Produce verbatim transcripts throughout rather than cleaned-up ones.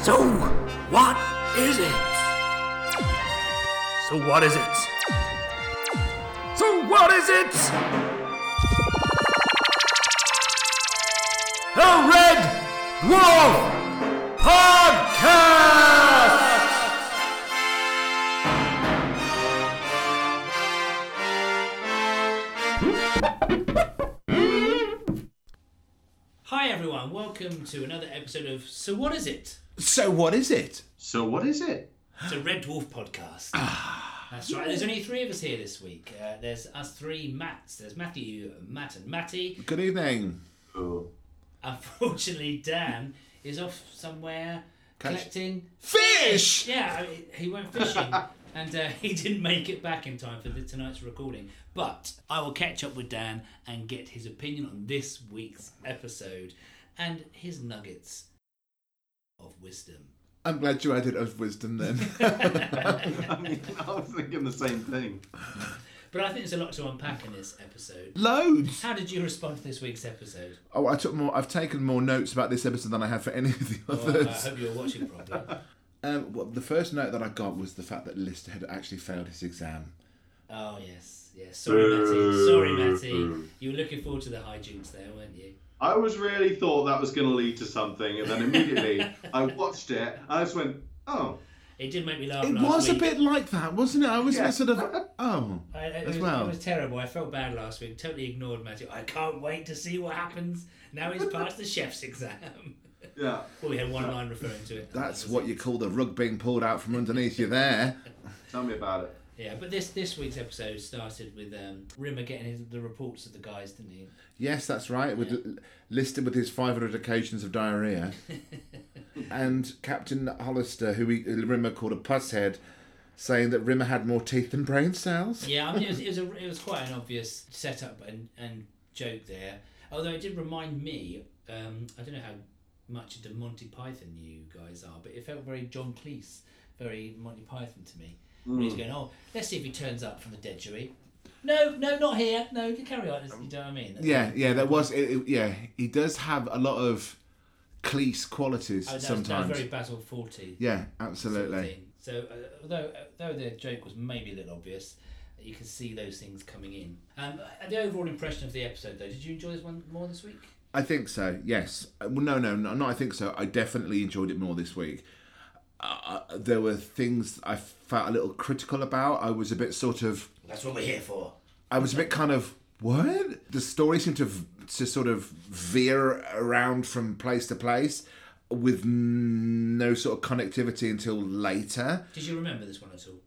So, what is it? So what is it? So what is it? The Red Dwarf Podcast! Hi everyone, welcome to another episode of So What Is It? So what is it? So what is it? It's a Red Dwarf podcast. That's right, there's only three of us here this week. Uh, there's us three Matts. There's Matthew, Matt and Matty. Good evening. Oh. Unfortunately, Dan is off somewhere Catch- collecting Fish! Yeah, I mean, he went fishing and uh, he didn't make it back in time for the, tonight's recording. But I will catch up with Dan and get his opinion on this week's episode and his nuggets of wisdom. I'm glad you added of wisdom then. I mean, I was thinking the same thing. But I think there's a lot to unpack in this episode. Loads. How did you respond to this week's episode? Oh, I took more. I've taken more notes about this episode than I have for any of the Well, others. I hope you were watching properly. Um, well, the first note that I got was the fact that Lister had actually failed his exam. Oh yes, yes. Sorry, Matty. Sorry, Matty. You were looking forward to the hijinks there, weren't you? I was really thought that was going to lead to something, and then immediately I watched it, and I just went, oh. It did make me laugh. It last was week. a bit like that, wasn't it? I was Yeah. sort of oh, I, it, as was, well. it was terrible. I felt bad last week. Totally ignored Matthew. I can't wait to see what happens. Now he's passed the chef's exam. Yeah. Well, we had one line referring to it. That's That was what it. you call the rug being pulled out from underneath you there. Tell me about it. Yeah, but this this week's episode started with um, Rimmer getting his, the reports of the guys, didn't he? Yes, that's right. With listed with his five hundred occasions of diarrhea, and Captain Hollister, who we, Rimmer called a pusshead, saying that Rimmer had more teeth than brain cells. Yeah, I mean, it was, it was, a, it was quite an obvious setup and, and joke there. Although it did remind me, um, I don't know how much into Monty Python you guys are, but it felt very John Cleese, very Monty Python to me. Mm. When he's going, oh, let's see if he turns up from the dead, shall we? No, no, not here. No, you can carry on. You know what I mean? Yeah, yeah, there was. It, it- yeah, he does have a lot of Cleese qualities Oh, that was, sometimes. that was very Basil Fawlty. Yeah, sort of absolutely. thing. So, uh, although although the joke was maybe a little obvious, you can see those things coming in. Um, the overall impression of the episode, though, did you enjoy this one more this week? I think so. Yes. Uh, Well, no, no, no, not. I think so. I definitely enjoyed it more this week. Uh, there were things I felt a little critical about. I was a bit sort of. That's what we're here for. I was a bit kind of what? The story seemed to v- to sort of veer around from place to place with n- no sort of connectivity until later. Did you remember this one at all?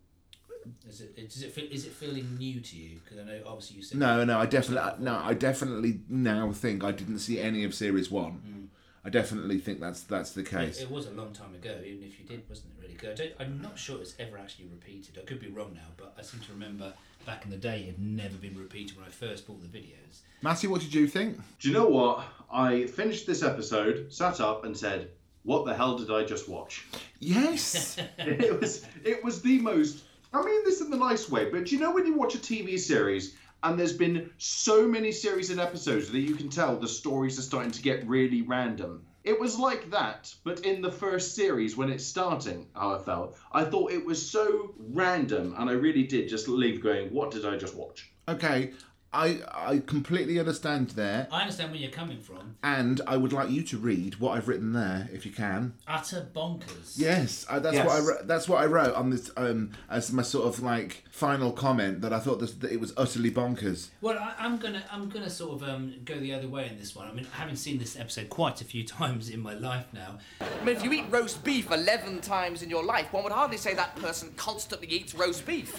Is it does it feel, is it feeling new to you? Because I know obviously you said No, no, I definitely no, I definitely now think I didn't see any of series one. Mm. I definitely think that's that's the It, case. it was a long time ago, even if you did, wasn't it really good? I don't, I'm not sure it's ever actually repeated. I could be wrong now, but I seem to remember back in the day it had never been repeated when I first bought the videos. Matthew, what did you think? Do you know what? I finished this episode, sat up, and said, what the hell did I just watch? Yes. it was it was the most. I mean this in the nice way, but do you know when you watch a T V series and there's been so many series and episodes that you can tell the stories are starting to get really random? It was like that, but in the first series when it's starting, how I felt. I thought it was so random, and I really did just leave going, what did I just watch? Okay, I I completely understand there, I understand where you're coming from. and I would like you to read what I've written there, if you can. Utter bonkers. Yes, I, that's Yes. what I wrote, that's what I wrote on this um as my sort of like final comment, that I thought this, that it was utterly bonkers. Well, I, I'm gonna I'm gonna sort of um, go the other way in this one. I mean, having seen this episode quite a few times in my life now, I mean, if you eat roast beef eleven times in your life, one would hardly say that person constantly eats roast beef.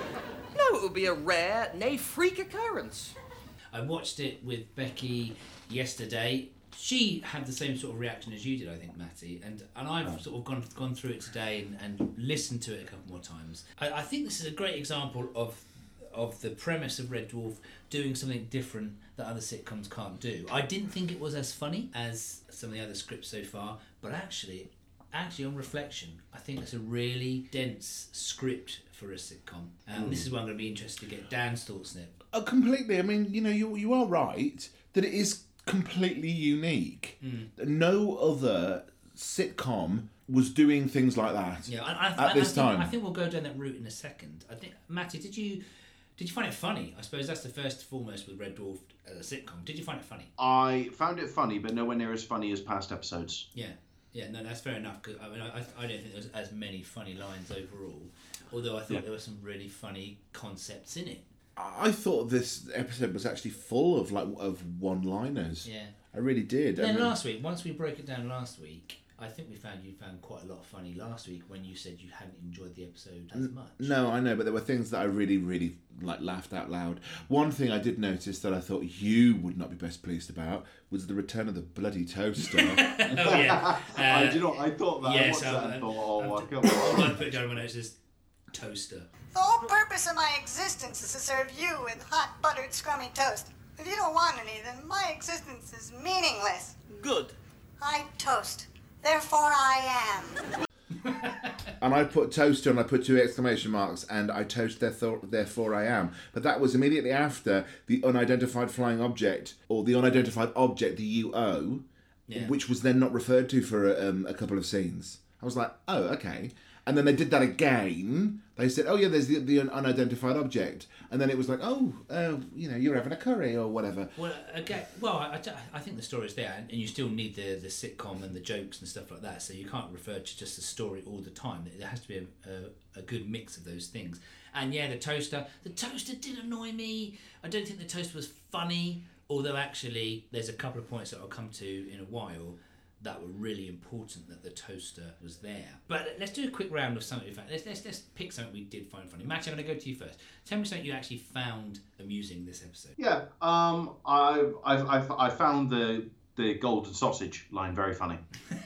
No, it would be a rare, nay, freak occurrence. I watched it with Becky yesterday. She had the same sort of reaction as you did, I think, Matty, and and I've sort of gone gone through it today and, and listened to it a couple more times. I, I think this is a great example of of the premise of Red Dwarf doing something different that other sitcoms can't do. I didn't think it was as funny as some of the other scripts so far, but actually, actually on reflection, I think it's a really dense script for a sitcom. And um, this is where I'm going to be interested to get Dan's thoughts on it. Uh, completely. I mean, you know, you you are right that it is completely unique. Mm. No other sitcom was doing things like that. Yeah, I, I, at I, this I think, time. I think we'll go down that route in a second. I think, Matty, did you did you find it funny? I suppose that's the first and foremost with Red Dwarf as a sitcom. Did you find it funny? I found it funny, but nowhere near as funny as past episodes. Yeah, yeah, no, that's fair enough. Cause, I mean, I, I don't think there was as many funny lines overall, although I thought Yeah. there were some really funny concepts in it. I thought this episode was actually full of like of one-liners. Yeah. I really did. And then I mean, last week, once we broke it down last week, I think we found you found quite a lot of funny last week when you said you hadn't enjoyed the episode as much. No, I know, but there were things that I really, really like laughed out loud. One thing I did notice that I thought you would not be best pleased about was the return of the bloody toaster. Oh yeah. Uh, I do you know. I thought that. yeah, I watched so, that and um, thought, oh my I've- god. all I put down on my notes is toaster. The whole purpose of my existence is to serve you with hot, buttered, scrummy toast. If you don't want any, then my existence is meaningless. Good. I toast. Therefore I am. And I put toaster and I put two exclamation marks and I toast therefore, therefore I am. But that was immediately after the unidentified flying object, or the unidentified object, the U O, Yeah. which was then not referred to for um, a couple of scenes. I was like, oh, okay. And then they did that again. They said, oh yeah, there's the, the unidentified object. And then it was like, oh, uh, you know, you're having a curry or whatever. Well, again, well, I, I think the story's there, and you still need the, the sitcom and the jokes and stuff like that. So you can't refer to just the story all the time. There has to be a, a, a good mix of those things. And yeah, the toaster, the toaster did annoy me. I don't think the toaster was funny, although actually there's a couple of points that I'll come to in a while that were really important that the toaster was there. But let's do a quick round of something we found. Let's, let's, let's pick something we did find funny. Matty, I'm going to go to you first. Tell me something you actually found amusing this episode. Yeah. Um. I've I've I've I found the the golden sausage line very funny.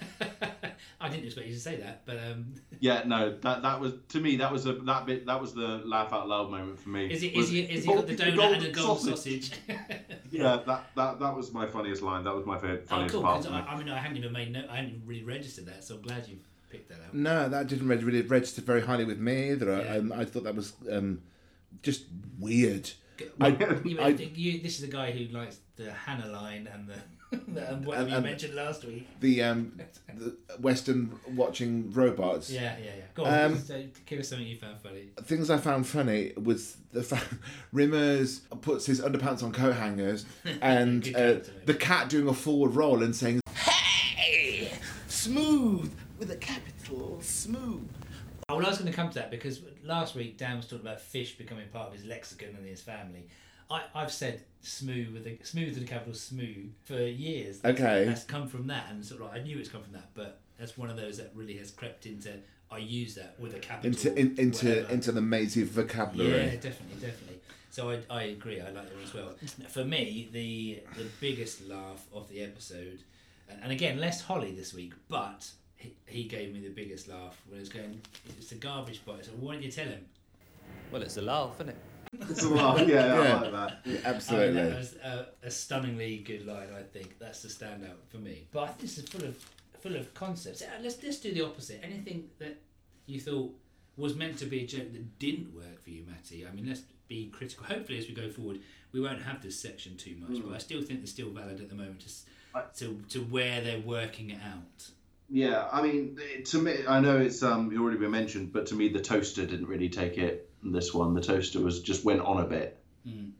I didn't expect you to say that, but um, Yeah. No. That that was to me. That was a that bit. That was the laugh out loud moment for me. is it was is he is he gold- got the donut golden and the golden sausage? Yeah. That, that that was my funniest line. That was my favorite Oh, funniest cool. part. 'Cause For me. I, I mean, I hadn't even made no, I hadn't really registered that, so I'm glad you picked that out. No, that didn't really, really register very highly with me either. I- Yeah. Um, I thought that was um, just weird. Well, I- you, I- you, this is a guy who likes the Hannah line and the, the and whatever And- you and- mentioned last week. The, um, the Western watching robots. Yeah, yeah, yeah. Go on, Um, just, uh, give us something you found funny. Things I found funny was the fact Rimmers puts his underpants on coat hangers and Good uh, character, mate. the cat doing a forward roll and saying, Hey! Smooth with a capital smooth. Oh, well, I was going to come to that because last week Dan was talking about fish becoming part of his lexicon and his family. I, I've said smooth with a smooth with a capital smooth for years. That's, Okay. that's come from that, and sort of like, I knew it's come from that, but that's one of those that really has crept into. I use that with a capital. into in, into whatever. into the mazy vocabulary. Yeah, definitely, definitely. So I, I agree. I like that one as well. For me, the the biggest laugh of the episode, and, and again, less Holly this week, but he, he gave me the biggest laugh when he was going, it's a garbage box. So why don't you tell him? Well, it's a laugh, isn't it? It's a laugh. Yeah, Yeah. I like that. Yeah, I absolutely. mean, that was a, a stunningly good line. I think that's the standout for me. But I think this is full of full of concepts. Uh, Let's let's do the opposite. Anything that you thought was meant to be a joke that didn't work for you, Matty. I mean, let's be critical. Hopefully, as we go forward, we won't have this section too much. Mm. But I still think they're still valid at the moment to s- I- to to where they're working it out. Yeah, I mean, it- to me, I know it's um already been mentioned, but to me, the toaster didn't really take it. This one, the toaster was just went on a bit. Mm.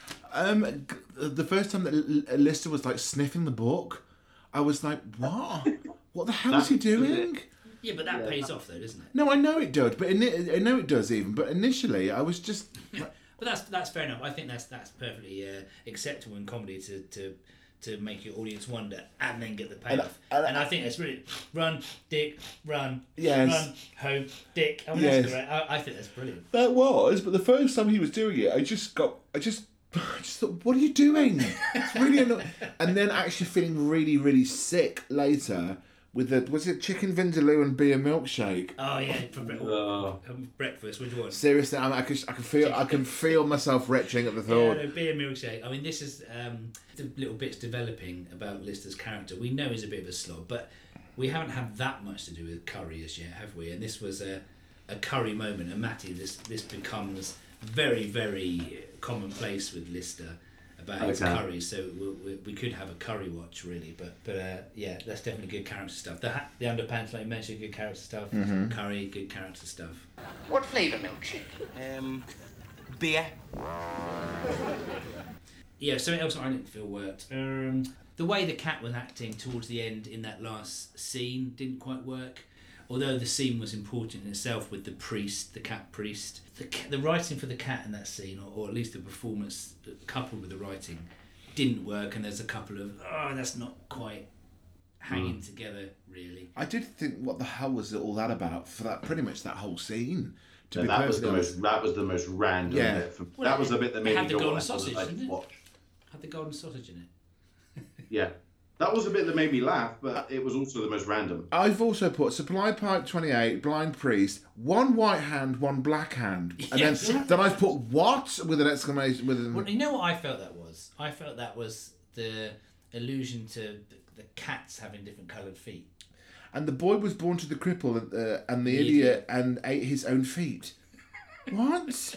Um, g- the first time that L- L- Lister was like sniffing the book, I was like, what? What the hell is he That's it. doing? Yeah, but that Yeah. pays off though, doesn't it? No, I know it does, but ini- I know it does even. But initially, I was just like, But that's that's fair enough. I think that's that's perfectly uh, acceptable in comedy to, to to make your audience wonder and then get the payoff. And- And, and- I think that's really run, dick, run, Yes. run, home, dick. I mean, Yes. that's great. I, I think that's brilliant. that was. But the first time he was doing it, I just got, I just, I just thought, what are you doing? It's really annoying. And then actually feeling really, really sick later with the was it chicken vindaloo and beer milkshake. Oh yeah, for bre- Oh. um, breakfast. Which one? Seriously, I, I can, I can feel, I can feel myself retching at the Yeah, thought. no, beer milkshake. I mean, this is um, the little bits developing about Lister's character. We know he's a bit of a slob, but we haven't had that much to do with curry as yet, have we? And this was a, a curry moment. And Matty, this this becomes very, very commonplace with Lister about his Okay. curry, so we, we, we could have a curry watch really. But but uh, yeah, that's definitely good character stuff. The hat, the underpants, like you mentioned, good character stuff. Mm-hmm. Curry, good character stuff. What flavour milkshake? Um, beer. Yeah, something else I didn't feel worked. Um, the way the cat was acting towards the end in that last scene didn't quite work. Although the scene was important in itself with the priest, the cat priest. The, ca- the writing for the cat in that scene, or, or at least the performance coupled with the writing, didn't work. And there's a couple of, oh, that's not quite hanging mm. together, really. I did think, what the hell was all that about for that pretty much that whole scene? To No, be that was the honest. most. That was the most random Yeah. bit. For, Well, that was the bit that it made had me the go, golden "What the hell sausage, did I didn't it?" watch?" Had the golden sausage in it. Yeah, that was the bit that made me laugh, but it was also the most random. I've also put supply pipe twenty-eight, blind priest, one white hand, one black hand, and Yeah. then then I've put what with an exclamation with an, Well, you know what I felt that was? I felt that was the allusion to the, the cats having different coloured feet. and the boy was born to the cripple uh, and the, The idiot, idiot. and ate his own feet. What?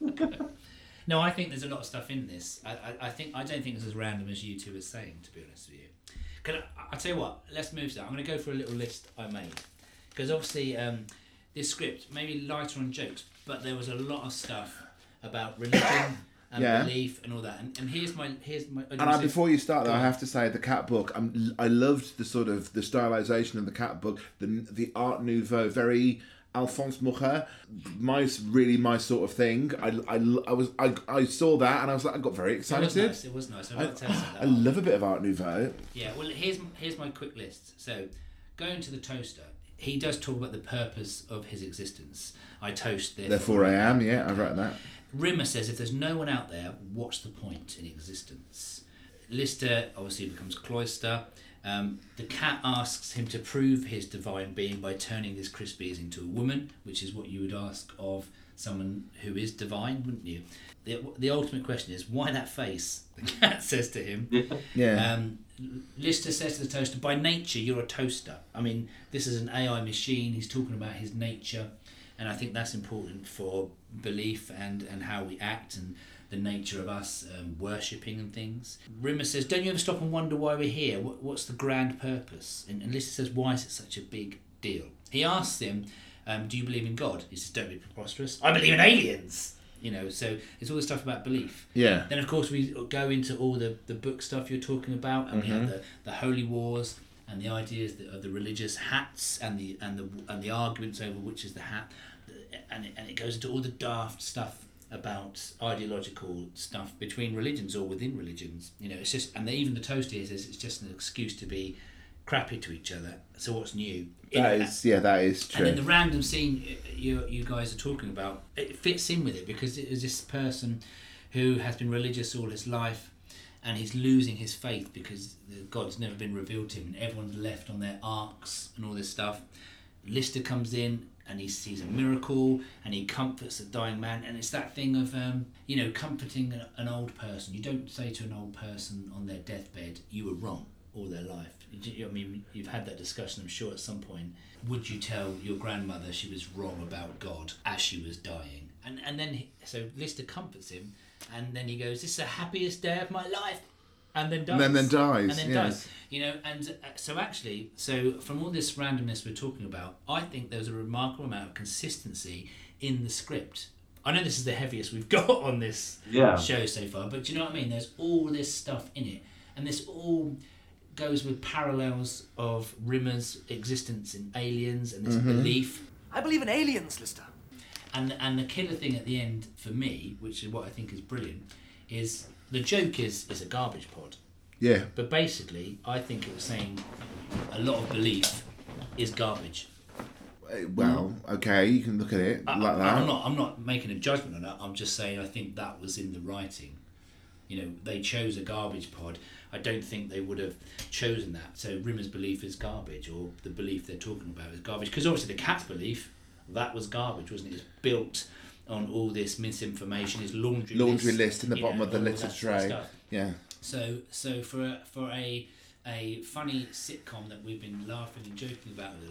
No, I think there's a lot of stuff in this. I, I, I think I don't think it's as random as you two are saying, to be honest with you. Can I, I'll tell you what. Let's move to that. I'm going to go for a little list I made because obviously um, this script maybe lighter on jokes, but there was a lot of stuff about religion and Yeah. belief and all that. And, and here's my here's my. And I, before you start, though, Go I on. have to say the cat book. I'm, I loved the sort of the stylization of the cat book, the the Art Nouveau, very Alphonse Mucha. My really my sort of thing. I, I, I was I, I saw that and I was like I got very It excited. was nice. It was nice. I'm I, not telling you that. I love a bit of Art Nouveau. Yeah, well, here's here's my quick list. So, going to the toaster, he does talk about the purpose of his existence. I toast, therefore, Therefore I am. Yeah, I wrote that. Rimmer says, if there's no one out there, what's the point in existence? Lister obviously becomes Cloister. Um, the cat asks him to prove his divine being by turning this Crispies into a woman, which is what you would ask of someone who is divine, wouldn't you? The, the ultimate question is, why that face? The cat says to him. Yeah. Um, Lister says to the toaster, by nature, you're a toaster. I mean, this is an A I machine. He's talking about his nature. And I think that's important for belief and, and how we act and the nature of us um, worshipping and things. Rimmer says, don't you ever stop and wonder why we're here? What, what's the grand purpose? And, and Lister says, why is it such a big deal? He asks him, um, do you believe in God? He says, don't be preposterous. I believe in aliens! You know, so it's all the stuff about belief. Yeah. Then, of course, we go into all the, the book stuff you're talking about, and Mm-hmm. we have the, the holy wars and the ideas that of the religious hats and the and the and the arguments over which is the hat, and it, and it goes into all the daft stuff about ideological stuff between religions or within religions. You know, it's just, and even the toast here says it's just an excuse to be crappy to each other. So what's new? That In- is, yeah, that is true. and then the random scene you you guys are talking about, it fits in with it because it is this person who has been religious all his life and he's losing his faith because the God's never been revealed to him and everyone's left on their arcs and all this stuff. Lister comes in and he sees a miracle and he comforts a dying man, and it's that thing of um, you know, comforting a- an old person. You don't say to an old person on their deathbed, you were wrong all their life. You, I mean, you've had that discussion, I'm sure, at some point. Would you tell your grandmother she was wrong about God as she was dying? And and then, he, so Lister comforts him, and then he goes, this is the happiest day of my life. And then dies. And then dies, And then yes. dies. You know, and uh, so actually, so from all this randomness we're talking about, I think there's a remarkable amount of consistency in the script. I know this is the heaviest we've got on this Yeah. show so far, but do you know what I mean? There's all this stuff in it, and this all goes with parallels of Rimmer's existence in aliens and this belief. I believe in aliens, Lister. And and the killer thing at the end for me, which is what I think is brilliant, is the joke is is a garbage pod. Yeah. But basically, I think it was saying a lot of belief is garbage. Uh, Well, okay, you can look at it I, like I- that. I'm not I'm not making a judgment on that. I'm just saying I think that was in the writing. You know, they chose a garbage pod. I don't think they would have chosen that. So Rimmer's belief is garbage, or the belief they're talking about is garbage. Because obviously the cat's belief, that was garbage, wasn't it? It's built on all this misinformation, his laundry, Laundry list, list in the you bottom know, of the all litter that sort of tray. stuff. Yeah. So, so for a, for a a funny sitcom that we've been laughing and joking about over the last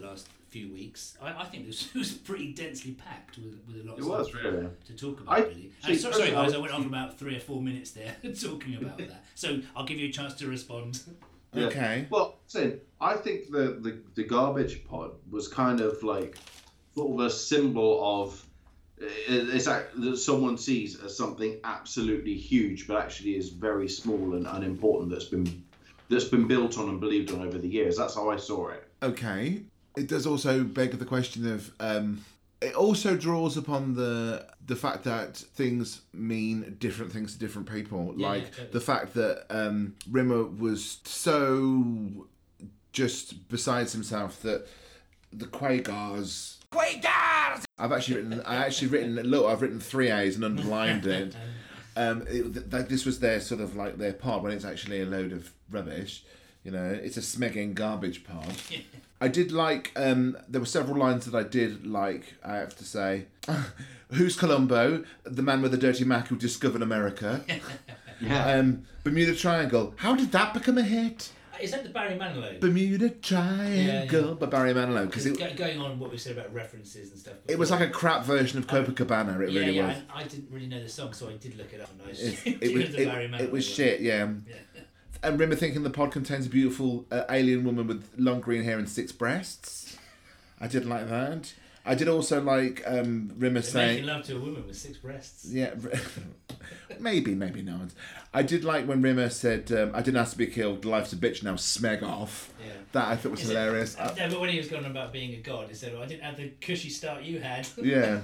few weeks. I, I think it was, it was pretty densely packed with, with a lot of It stuff was, really. to talk about. I- really. see, And so, sorry, guys, I personally- went on for about three or four minutes there talking about that. So I'll give you a chance to respond. Yeah. Okay. Well, so I think the, the, the garbage pod was kind of like sort of a symbol of it's act- that someone sees as something absolutely huge, but actually is very small and unimportant. That's been that's been built on and believed on over the years. That's how I saw it. Okay. It does also beg the question of. Um, it also draws upon the the fact that things mean different things to different people. Yeah, like yeah, totally. the fact that um, Rimmer was so just besides himself that the Quagars. Quagars! I've actually written. I actually written. Look, I've written three A's and underlined it. Um, it, th- th- this was their sort of like their pod when it's actually a load of rubbish. You know, it's a smegging garbage pod. I did like. Um, there were several lines that I did like. I have to say, who's Columbo, the man with the dirty Mac who discovered America? Yeah. Um, Bermuda Triangle. How did that become a hit? Is that the Barry Manilow? Bermuda Triangle Yeah, yeah. by Barry Manilow because Because it, go- going on what we said about references and stuff. it was before. like a crap version of Copacabana. It yeah, really yeah. was. I, I didn't really know the song, so I did look it up. And I It, assumed it was the it, Barry Manilow it was one. shit, yeah. Yeah. And Rimmer thinking the pod contains a beautiful uh, alien woman with long green hair and six breasts. I did like that. I did also like um, Rimmer They're saying, making love to a woman with six breasts. yeah, maybe, maybe not. I did like when Rimmer said, um, "I didn't ask to be killed. Life's a bitch now. Smeg off." Yeah. That I thought was Is it- hilarious. uh, no, but when he was going on about being a god, he said, well, I didn't have the cushy start you had yeah.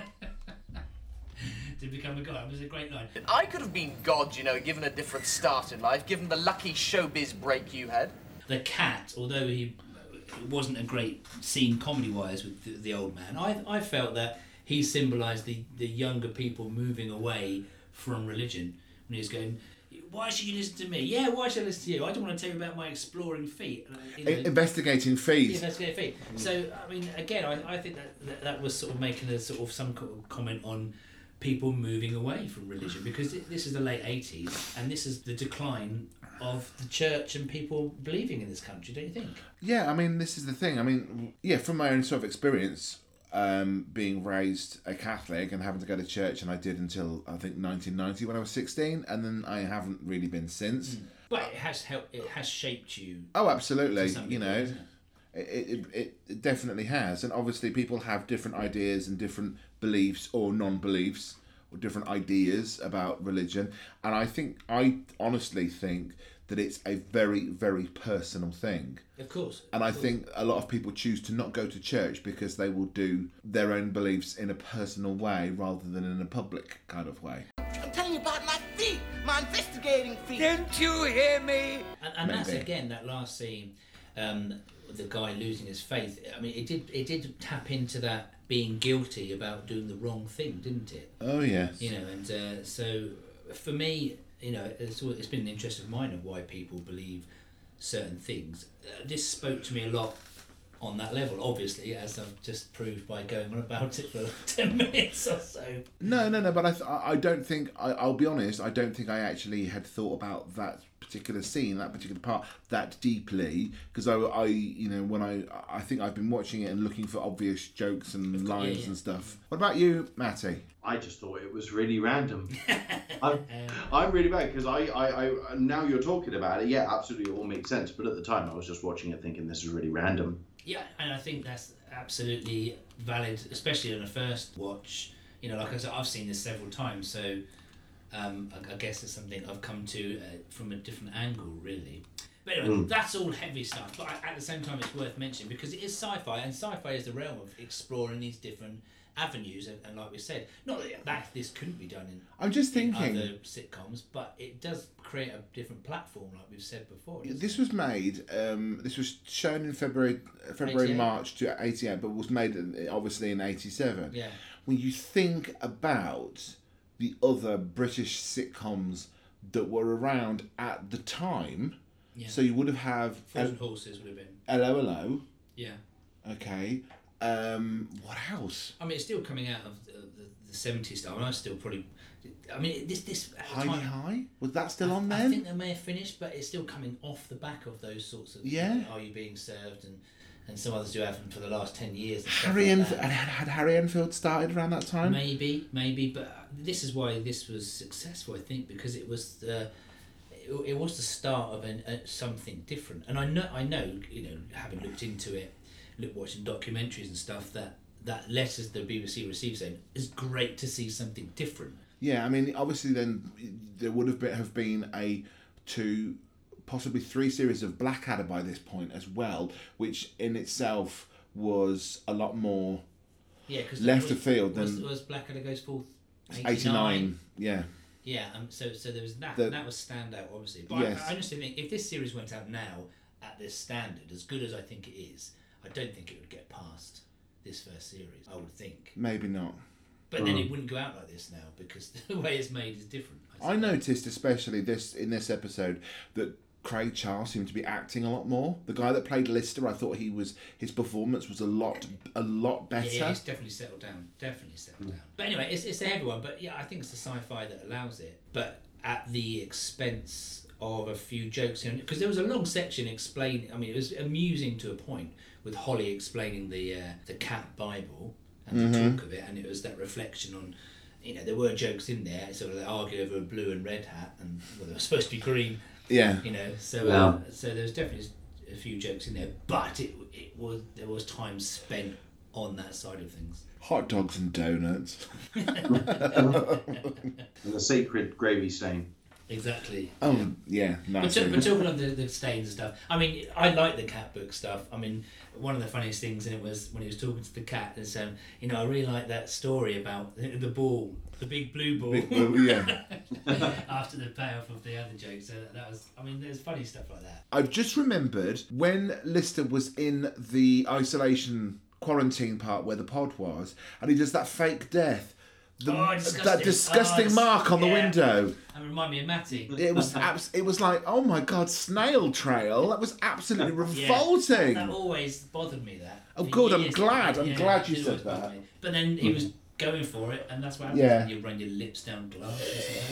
to become a god. It was a great line. I could have been God, you know, given a different start in life, given the lucky showbiz break you had. The cat, although he wasn't a great scene comedy-wise with the, the old man, I I felt that he symbolised the, the younger people moving away from religion. When he was going, why should you listen to me? Yeah, why should I listen to you? I don't want to tell you about my exploring feet. Uh, you know, I- investigating feet. Yeah, that's great feet. So, I mean, again, I, I think that, that that was sort of making a sort of some co- comment on people moving away from religion, because it, this is the late eighties and this is the decline of the church and people believing in this country, don't you think? Yeah, I mean, this is the thing. I mean, yeah, from my own sort of experience, um, being raised a Catholic and having to go to church, and I did until I think nineteen ninety when I was sixteen, and then I haven't really been since. But it has helped. It has shaped you. Oh, absolutely. To some You degree, know, isn't it? it, it, it, it definitely has. And obviously, people have different ideas and different beliefs or non beliefs or different ideas about religion. And I think, I honestly think that it's a very, very personal thing. Of course. And of I course. think a lot of people choose to not go to church because they will do their own beliefs in a personal way rather than in a public kind of way. I'm telling you about my feet, my investigating feet. Didn't you hear me? And, and that's Maybe. again that last scene, um, with the guy losing his faith. I mean, it did it did tap into that being guilty about doing the wrong thing, didn't it? Oh, yes. You know, and uh, so for me, you know, it's, al- it's been an interest of mine of why people believe certain things. Uh, this spoke to me a lot on that level, obviously, as I've just proved by going on about it for ten minutes or so. No, no, no, but I, th- I I don't think, I, I'll be honest, I don't think I actually had thought about that particular scene, that particular part, that deeply, because I, I, you know, when I, I think I've been watching it and looking for obvious jokes and course, lines yeah, yeah. and stuff. What about you, Matty? I just thought it was really random. I'm, I'm really bad because I, I, I, now you're talking about it. Yeah, absolutely, it all makes sense. But at the time, I was just watching it thinking this is really random. Yeah, and I think that's absolutely valid, especially on a first watch. You know, like I said, I've seen this several times, so um, I, I guess it's something I've come to uh, from a different angle, really. But anyway, Mm. that's all heavy stuff. But at the same time, it's worth mentioning because it is sci-fi, and sci-fi is the realm of exploring these different avenues. And, and like we said, not that, that this couldn't be done in, I'm just in thinking, other sitcoms, but it does create a different platform, like we've said before. doesn't this was made, um, this was shown in February, February, eighty-eight. March to eighty-eight, but was made uh, obviously in eighty-seven. it? Yeah. When you think about the other British sitcoms that were around at the time, Yeah. so you would have have Frozen Horses would have been. Hello Hello, Yeah. okay. Um, what else? I mean, it's still coming out of the, the, the seventies style, and I still probably. I mean, this this at the Heidi time, High? Was that still I, on I then? think they may have finished, but it's still coming off the back of those sorts of. Yeah. Are You Being Served and and some others do have them for the last ten years. And stuff Harry like Enfield that. had Harry Enfield started around that time. Maybe, maybe, but this is why this was successful, I think, because it was the it, it was the start of an, a, something different. And I know, I know, you know, having looked into it, look, watching documentaries and stuff, that that letters the B B C received saying it's great to see something different. Yeah, I mean, obviously, then there would have been, have been a two, possibly three series of Blackadder by this point as well, which in itself was a lot more yeah, cause left was, of field was, than was Blackadder Goes Forth eighty-nine. eighty-nine. Yeah. Yeah, um, so so there was that, The, and that was standout, obviously. But yes. I, I honestly think if this series went out now at this standard, as good as I think it is, I don't think it would get past this first series. I would think. Maybe not. But then it wouldn't go out like this now because the way it's made is different. I, I noticed, especially this in this episode, that Craig Charles seemed to be acting a lot more. The guy that played Lister, I thought he was his performance was a lot a lot better. Yeah, he's definitely settled down. Definitely settled down. But anyway, it's it's a heavy one. But yeah, I think it's the sci-fi that allows it. But at the expense of a few jokes, because there was a long section explaining. I mean, it was amusing to a point with Holly explaining the uh, the cat Bible and the Mm-hmm. talk of it, and it was that reflection on. You know, there were jokes in there. Sort of they argued over a blue and red hat, and well, they were supposed to be green. Yeah. You know, so Yeah. uh, so there was definitely a few jokes in there, but it it was there was time spent on that side of things. Hot dogs and donuts. And the sacred gravy stain. Exactly. Oh yeah, But, nice. to, but talking of the, the stains and stuff, I mean, I like the cat book stuff. I mean, one of the funniest things in it was when he was talking to the cat and saying, you know, I really like that story about the, the ball, the big blue ball, Big blue, yeah. after the payoff of the other joke. So that was, I mean, there's funny stuff like that. I've just remembered when Lister was in the isolation quarantine part where the pod was, and he does that fake death. The, Oh, disgusting. that disgusting Oh, mark on the yeah. window. And remind me of Matty. It was abs- It was like, oh my god, snail trail. That was absolutely revolting. That always bothered me. That. Oh, For good, I'm years. glad, I'm glad you it said always bothered that. me. But then he was going for it, and that's what happens Yeah. when you run your lips down glass. I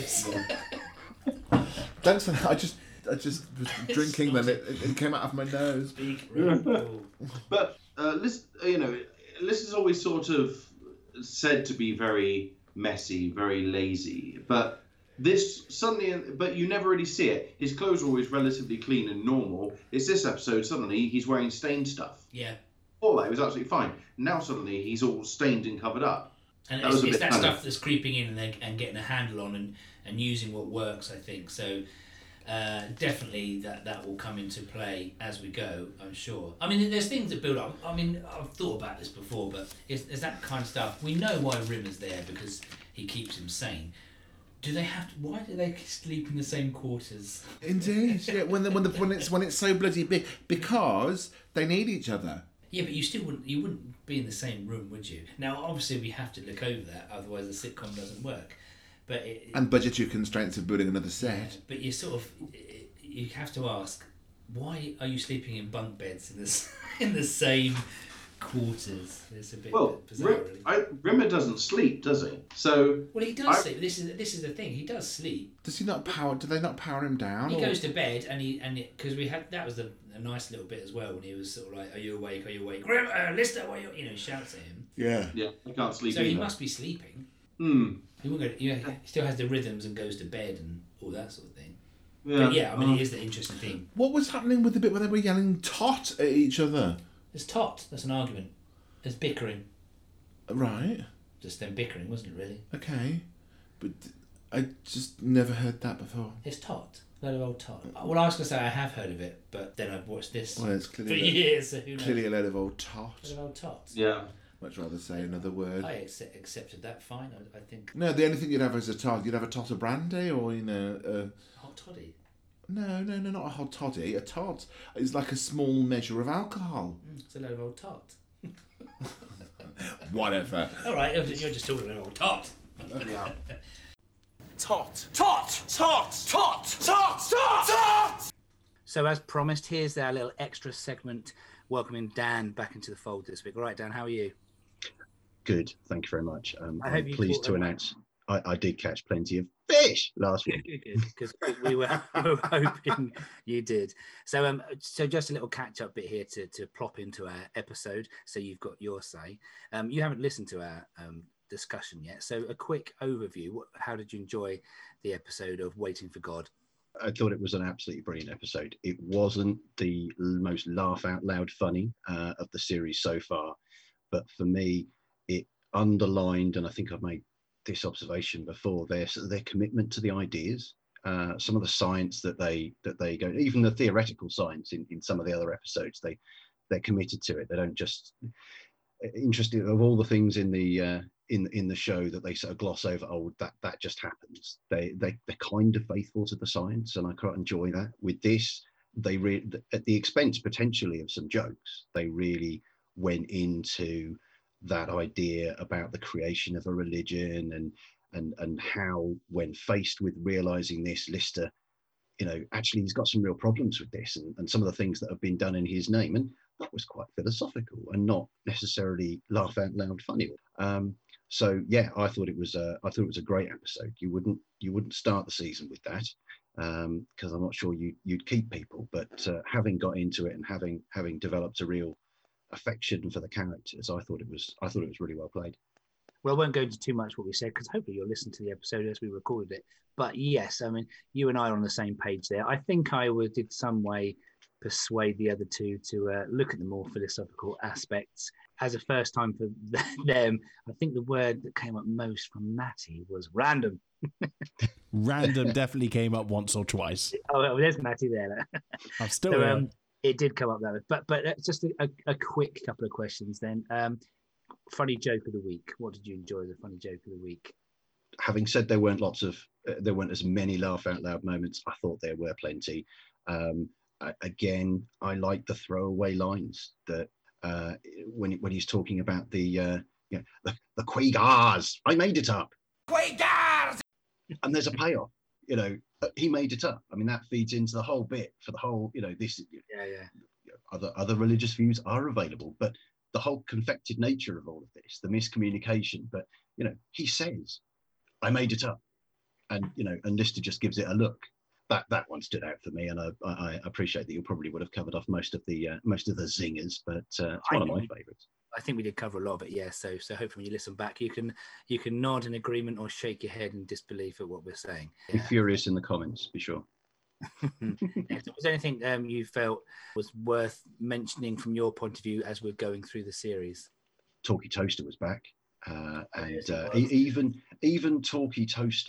suppose. Thanks for that. I just, I just was drinking, then it, it came out of my nose. Big red ball. But uh, Liz, you know, Liz is always sort of said to be very messy, very lazy. But this suddenly, but you never really see it. His clothes are always relatively clean and normal. It's this episode suddenly he's wearing stained stuff. Yeah. All that was absolutely fine. Now suddenly he's all stained and covered up. And That it's, was a it's bit that kind of- stuff that's creeping in and, then, and getting a handle on and, and using what works, I think. So uh, definitely that, that will come into play as we go, I'm sure. I mean, there's things that build up. I mean, I've thought about this before, but it's, it's that kind of stuff. We know why Rimmer's there because he keeps him sane. Do they have to, why do they sleep in the same quarters? Indeed, yeah. When the, when the when it's when it's so bloody big, because they need each other. Yeah, but you still wouldn't you wouldn't be in the same room, would you? Now, obviously, we have to look over that, otherwise the sitcom doesn't work. But it, And budgetary constraints of building another yeah, set. but you sort of you have to ask, why are you sleeping in bunk beds in this in the same quarters? It's a bit Well, bizarre, Rim, really. I, Rimmer doesn't sleep, does he? So Well, he does I- sleep. This is this is the thing. He does sleep. Does he not power? Do they not power him down? He or- goes to bed and he and because we had that was a, a nice little bit as well when he was sort of like, "Are you awake? Are you awake?" Grim, uh, Lister, what are you? You know, he shouts at him. Yeah. yeah, he can't sleep So either. he must be sleeping. Hmm. He won't go. To, yeah, he still has the rhythms and goes to bed and all that sort of thing. Yeah. But yeah, I mean, it is the interesting thing. What was happening with the bit where they were yelling "tot" at each other? There's tot. That's an argument. There's bickering. Right. Just them bickering, wasn't it? Really? Okay. But I just never heard that before. It's tot. A load of old tot. Well, I was gonna say I have heard of it, but then I've watched this Well, it's for clearly a, years. So who knows? clearly a load of old tot. A load of old tots. Yeah. Much rather say another word. I accept, accepted that fine. I, I think No, the only thing you'd have is a tot. You'd have a tot of brandy, or you know, uh, hot toddy. no, no, no, not a hot toddy. A tot is like a small measure of alcohol. Mm, it's a load of old tot. Whatever. All right, you're just, you're just talking about old tot. Tot. Tot. Tot. Tot. Tot. Tot. Tot. So, as promised, here's our little extra segment welcoming Dan back into the fold this week. All right, Dan, how are you? Good, thank you very much. Um, I I'm hope you pleased caught to them. announce I, I did catch plenty of fish last week. Because we were, we were hoping you did. So, um, so just a little catch-up bit here to to plop into our episode. So you've got your say. Um, you haven't listened to our um discussion yet. So a quick overview. What, how did you enjoy the episode of Waiting for God? I thought it was an absolutely brilliant episode. It wasn't the most laugh out loud funny uh, of the series so far, but for me, it underlined, and I think I've made this observation before, their their commitment to the ideas, uh, some of the science that they that they go, even the theoretical science in, in some of the other episodes, they they're committed to it. They don't just interested of all the things in the uh, in in the show that they sort of gloss over. Oh, that that just happens. They they they're kind of faithful to the science, and I quite enjoy that. With this, they re- at the expense potentially of some jokes, they really went into that idea about the creation of a religion and and and how, when faced with realizing this, Lister, you know, actually he's got some real problems with this and, and some of the things that have been done in his name. And that was quite philosophical and not necessarily laugh out loud funny. Um, so yeah, I thought it was a, I thought it was a great episode. You wouldn't you wouldn't start the season with that because um, I'm not sure you you'd keep people. But uh, having got into it and having having developed a real affection for the characters, I thought it was I thought it was really well played. Well, I won't go into too much what we said because hopefully you'll listen to the episode as we recorded it. But yes, I mean, you and I are on the same page there. I think I would, in some way, persuade the other two to uh, look at the more philosophical aspects. As a first time for them, I think the word that came up most from Matty was random. Random definitely came up once or twice. Oh, well, there's Matty there. I'm still so, here. Um, it did come up that way. But, but uh, just a, a, a quick couple of questions then. Um, funny joke of the week. What did you enjoy as a funny joke of the week? Having said there weren't lots of, uh, there weren't as many laugh out loud moments, I thought there were plenty. Um, I, again, I like the throwaway lines that uh, when when he's talking about the uh, you know, the, the Quagars, I made it up. Quagars! And there's a payoff. You know, he made it up. I mean, that feeds into the whole bit for the whole. You know, this. Yeah, yeah. Other other religious views are available, but the whole confected nature of all of this, the miscommunication. But you know, he says, "I made it up," and you know, and Lister just gives it a look. That that one stood out for me, and I, I appreciate that you probably would have covered off most of the uh, most of the zingers, but uh, it's one of my favourites. I think we did cover a lot of it, yeah. So so hopefully when you listen back, you can you can nod in agreement or shake your head in disbelief at what we're saying. Be Yeah. furious in the comments, be sure. Was there anything um, you felt was worth mentioning from your point of view as we're going through the series? Talkie Toaster was back, uh, and Yes, he uh, was. e- even even Talkie Toaster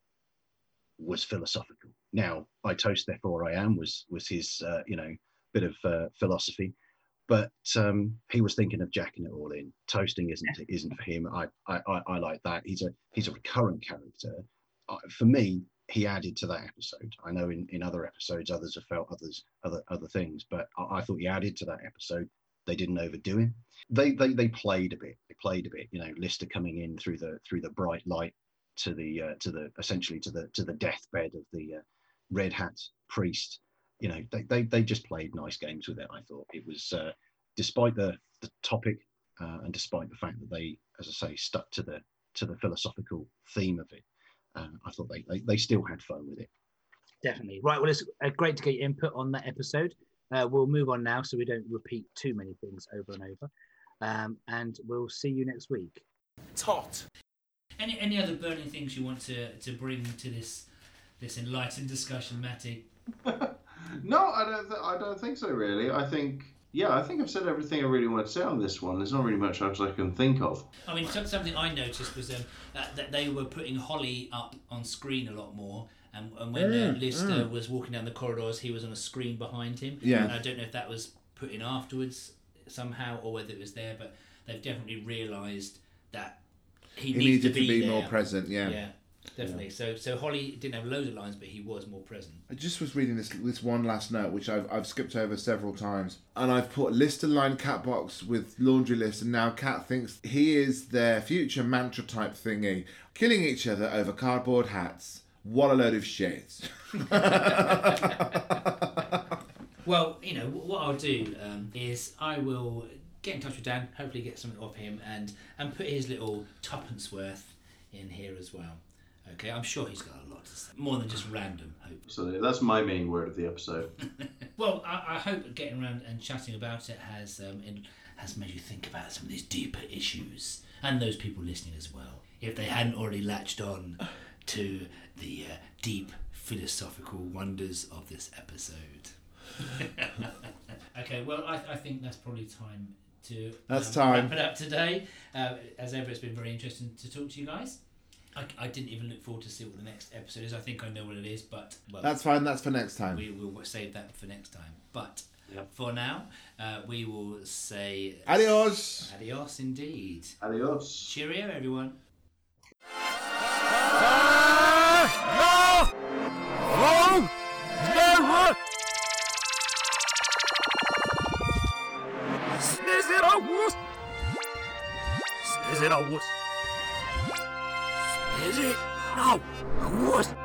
was philosophical. Now, I toast, therefore I am was was his uh, you know bit of uh, philosophy, but um, he was thinking of jacking it all in. Toasting isn't isn't for him. I I, I, I like that. He's a he's a recurrent character. Uh, for me, he added to that episode. I know in, in other episodes others have felt others other other things, but I, I thought he added to that episode. They didn't overdo him. They they they played a bit. They played a bit. You know, Lister coming in through the through the bright light to the uh, to the essentially to the to the deathbed of the uh, Red Hat priest. You know, they, they they just played nice games with it. I thought it was, uh, despite the the topic uh, and despite the fact that they, as I say, stuck to the to the philosophical theme of it. Uh, I thought they, they they still had fun with it. Definitely. Right, well, it's uh, great to get your input on that episode. Uh, we'll move on now so we don't repeat too many things over and over. Um, and we'll see you next week. Tot. Any any other burning things you want to, to bring to this this enlightened discussion, Matty? No, I don't. Th- I don't think so. Really, I think. Yeah, I think I've said everything I really want to say on this one. There's not really much else I can think of. I mean, some- something I noticed was um, that, that they were putting Holly up on screen a lot more. And, and when uh, Mm, Lister mm. was walking down the corridors, he was on a screen behind him. Yeah. And I don't know if that was put in afterwards somehow or whether it was there, but they've definitely realised that he, He needs needed to be, to be there. more present, yeah. Yeah, definitely. So so Holly didn't have loads of lines, but he was more present. I just was reading this this one last note, which I've I've skipped over several times, and I've put Lister lined Cat box with laundry list, and now Cat thinks he is their future mantra type thingy, killing each other over cardboard hats. What a load of shit! Well, you know, what I'll do um, is I will get in touch with Dan, hopefully get something off him, and, and put his little tuppence worth in here as well. Okay, I'm sure he's got a lot to say. More than just random, hope. So that's my main word of the episode. Well, I, I hope getting around and chatting about it has um, in, has made you think about some of these deeper issues, and those people listening as well, if they hadn't already latched on to the uh, deep philosophical wonders of this episode. Okay, well, I, I think that's probably time to That's um, time. wrap it up today. Uh, as ever, it's been very interesting to talk to you guys. I, I didn't even look forward to see what the next episode is. I think I know what it is, but well, That's fine. That's for next time. we will save that for next time. But Yep. for now, uh, we will say Adios. Adios, indeed. Adios. Cheerio, everyone. Is it? No. What?